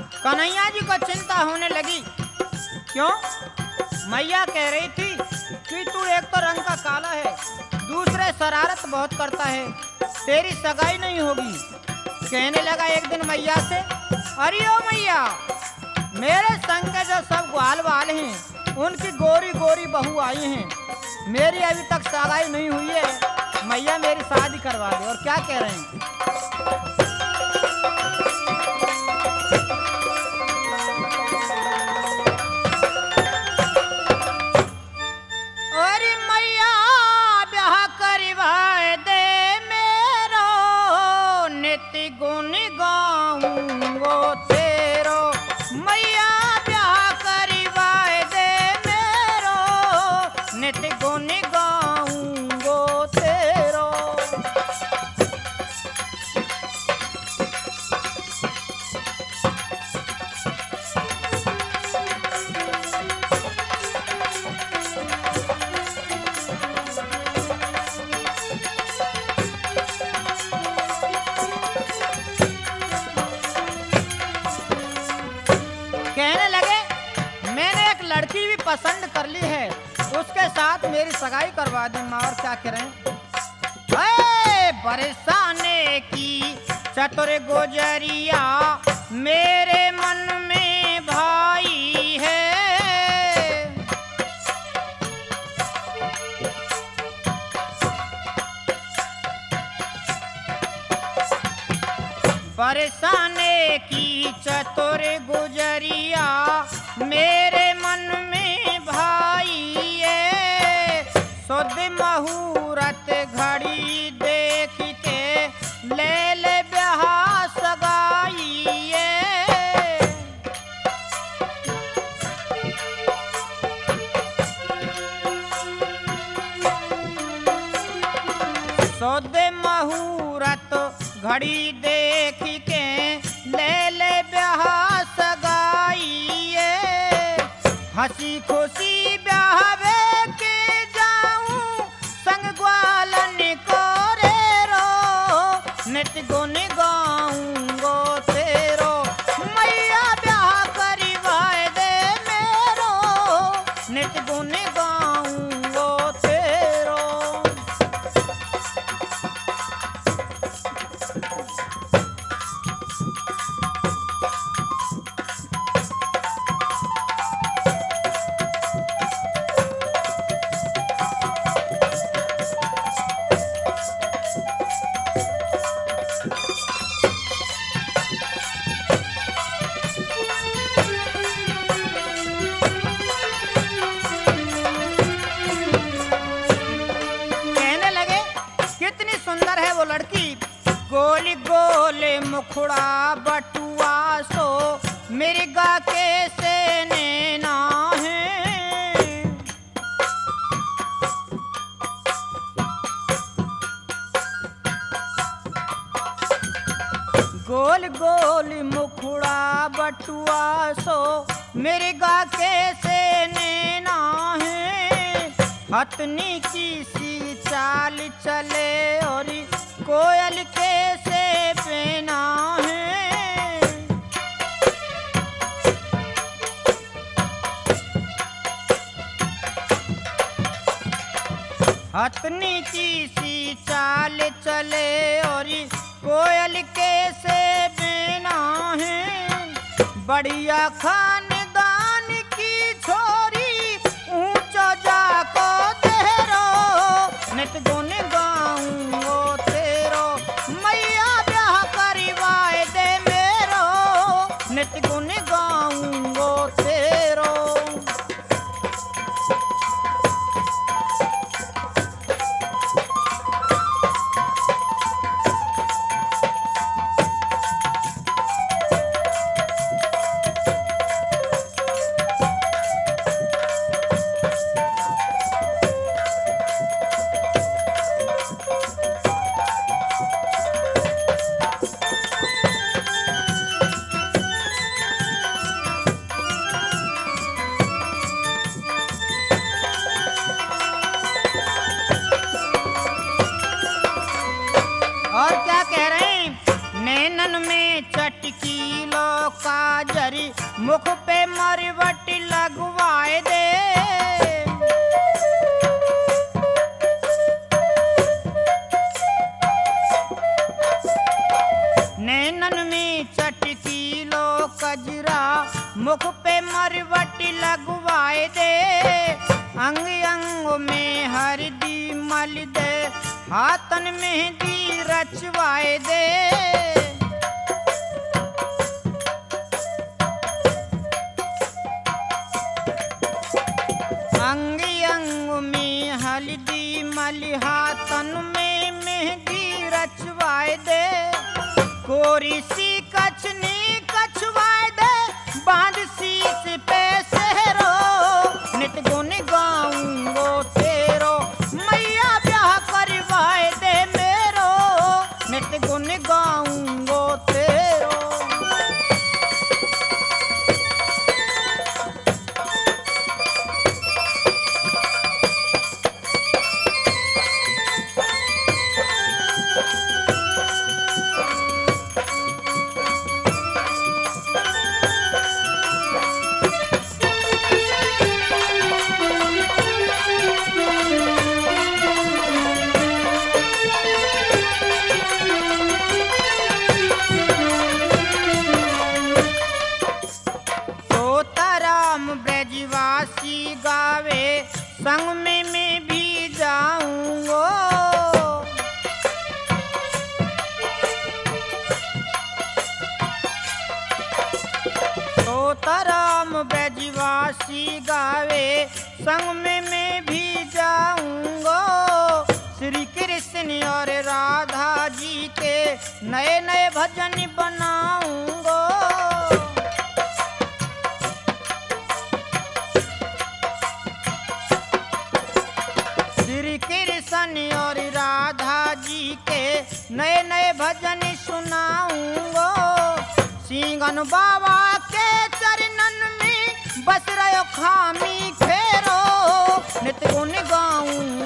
कन्हैया जी को चिंता होने लगी। क्यों? मैया कह रही थी कि तू एक तो रंग का काला है, दूसरे शरारत बहुत करता है, तेरी सगाई नहीं होगी। कहने लगा एक दिन मैया से, अरे ओ मैया, मेरे संग के जो सब ग्वाल वाल हैं उनकी गोरी गोरी बहू आई हैं, मेरी अभी तक सगाई नहीं हुई है, मैया मेरी शादी करवा दे। और क्या कह रहे हैं? अरे मैया ब्याह करवाए दे मेरो, नित्य गुण गाऊंगो तेरो। मैया ब्याह करवाए दे मेरो, नित्य गुण गाऊंगो तेरो। कहने लगे मैंने एक लड़की भी पसंद कर ली है, उसके साथ मेरी सगाई करवा दी माँ। और क्या करें? बरसाने की चतुर गुजरिया मेरे मन में भाई है। बरसाने की चतुर गुजरिया मेरे मन में भाई है। शुद्ध मुहूर्त घड़ी देख के ले ले ब्याह सगाई है। शुद्ध मुहूर्त घड़ी देख के ले ले ब्याह सगाई है। हंसी खुशी ब्याह के जाऊं संग ग्वालन को रे रो, नित्य गुण गाऊंगो तेरो। मैया ब्याह करवाए दे मेरो, नित्य गुण गाऊंगो तेरो। कहने लगे कितनी सुंदर है वो लड़की, गोल गोल मुखड़ा बटुआ सो मिर्गा के से नैना है। गोल गोल मुखड़ा बटुआ सो मिर्गा के से नैना है। हथनी की सी चाल चले और कोयल के से पेना है। हथनी की सी चाल चले और कोयल के से पेना है। बढ़िया खानदान की छोरी ऊंचा जाको तेरो, नित गुण गाऊंगो तेरो। मैया ब्याह करवाए दे मेरो, नित गुण गाऊंगो तेरो। लगी मुख पे मरवट लगवाए दे। नैनन में चटकी लो कजरा मुख पे मरवट लगवाए दे। अंग अंग में हरदी मल दे हाथन मेहंदी रचवाए दे। अंग अंग में हल्दी मल हाथन में मेहंदी रचवाए दे। कोरी सी कछनी कछवाए दे बांध शीश पे सहरो। नित गुन गाऊंगो तेरो मैया ब्याह करवाए दे मेरो। नित गुन गाऊंगो तेरो। ब्रजवासी गावे संग में मैं भी जाऊंगो। तोताराम ब्रजवासी गावे संग में मैं भी जाऊंगो। श्री कृष्ण और राधा जी के नए नए भजन बनाऊंगो। श्री कृष्ण और राधा जी के नए नए भजन सुनाऊंगो। सिंगन बाबा के चरणन में बस रहो खामी फेरो। नित गुन गाऊं